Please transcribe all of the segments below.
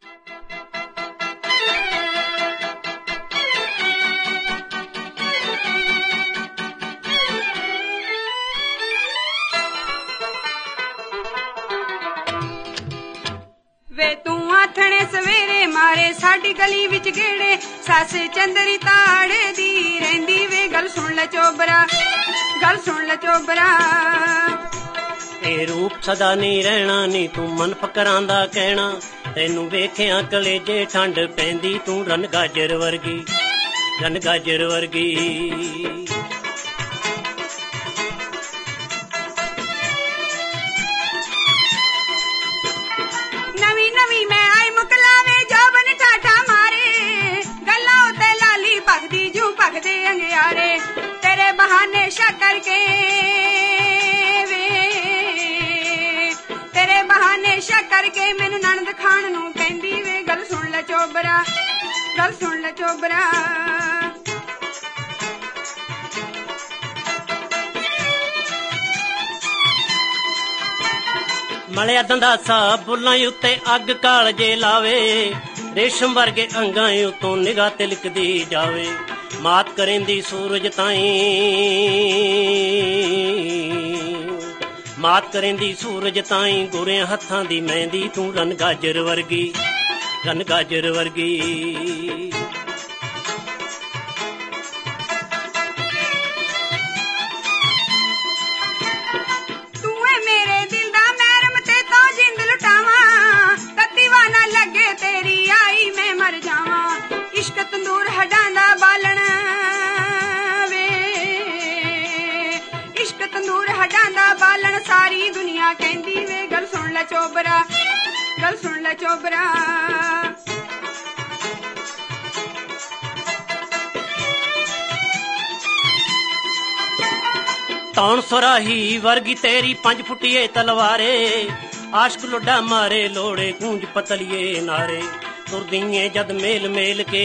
ਵੇ ਤੂੰ ਆਥਣੇ ਸਵੇਰੇ ਮਾਰੇ ਸਾਡੀ ਗਲੀ ਵਿੱਚ ਗੇੜੇ, ਸੱਸ ਚੰਦਰੀ ਤਾੜੇ ਦੀ ਰਹਿੰਦੀ ਵੇ ਗੱਲ ਸੁਣ ਲੈ ਚੋਬਰਾ, ਗੱਲ ਸੁਣ ਲੈ ਚੋਬਰਾ। ਇਹ ਰੂਪ ਸਦਾ ਨਹੀਂ ਰਹਿਣਾ ਨੀ ਤੂੰ ਮਨ ਫਕਰਾਂ ਦਾ ਕਹਿਣਾ, ਤੈਨੂੰ ਵੇਖਿਆ ਕਲੇਜੇ ਠੰਡ ਪੈਂਦੀ ਤੂੰ ਰਨ ਗਾਜਰ ਵਰਗੀ, ਰਨ ਗਾਜਰ ਵਰਗੀ। ਨਵੀਂ ਨਵੀਂ ਮੈਂ ਆਈ ਮੁਕਲਾਵੇ ਜੋਬਨ ਠਾਠਾ ਮਾਰੇ, ਗੱਲਾਂ ਉੱਤੇ ਲਾਲੀ ਭਗਦੀ ਜੂ ਭਗਦੇ ਅੰਗਿਆਰੇ, ਤੇਰੇ ਬਹਾਨੇ ਸ਼ੱਕਰ ਕੇ ਵੇ, ਤੇਰੇ ਬਹਾਨੇ ਸ਼ੱਕਰ ਕੇ ਮੈਨੂੰ ਨਣਦ ਖਾਣ ਨੂੰ ਕਹਿੰਦੀ ਵੇ ਗੱਲ ਸੁਣ ਲੈ ਚੋਬਰਾ, ਗੱਲ ਸੁਣ ਲੈ ਚੋਬਰਾ। ਮਲਿਆ ਦੰਦਾਸਾ ਬੁੱਲਾਂ ਉੱਤੇ ਅੱਗ ਕਾਲਜੇ ਲਾਵੇ, ਰੇਸ਼ਮ ਵਰਗੇ ਅੰਗਾਂ ਉਤੋਂ ਨਿਗਾਹ ਤਿਲਕਦੀ ਜਾਵੇ, ਮਾਤ ਕਰੇਂਦੀ ਸੂਰਜ ਤਾਈਂ, ਮਾਤ ਕਰੇਂਦੀ ਸੂਰਜ ਤਾਈਂ, ਗੋਰਿਆਂ ਹੱਥਾਂ ਦੀ ਮਹਿੰਦੀ ਤੂੰ ਰਨ ਗਾਜਰ ਵਰਗੀ, ਰਨ ਗਾਜਰ ਵਰਗੀ। इश्क तंदूर हटांदा बालन वे, इश्क तंदूर हटांदा बालन, सारी दुनिया कहंदी वे गल सुन ले चोबरा, गल सुन ले चोबरा। तौण सुराही वर्गी तेरी 5 फुटिए तलवारे, आशक लुड्डा मारे लोड़े गूंज पतलिए नारे, तुरदीए जद मेल मेल के,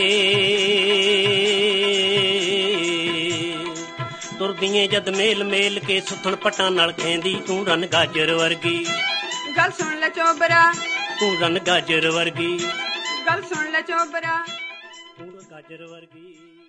तुरदीए जद मेल मेल के, सुथण पटा नाल खेंदी तू रन गाजर वर्गी, गल सुन ले चोबरा, तू रन गाजर वर्गी, गल सुन ले चोबरा, तू गाजर वर्गी।